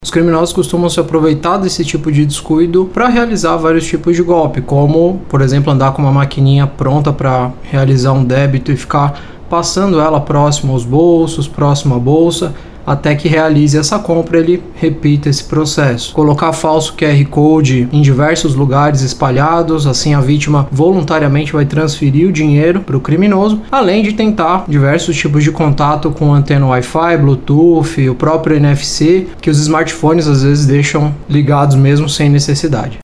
Os criminosos costumam se aproveitar desse tipo de descuido para realizar vários tipos de golpe, como, por exemplo, andar com uma maquininha pronta para realizar um débito e ficar passando ela próximo aos bolsos, próximo à bolsa, até que realize essa compra, ele repita esse processo. Colocar falso QR Code em diversos lugares espalhados, assim a vítima voluntariamente vai transferir o dinheiro para o criminoso, além de tentar diversos tipos de contato com antena Wi-Fi, Bluetooth, o próprio NFC, que os smartphones às vezes deixam ligados mesmo sem necessidade.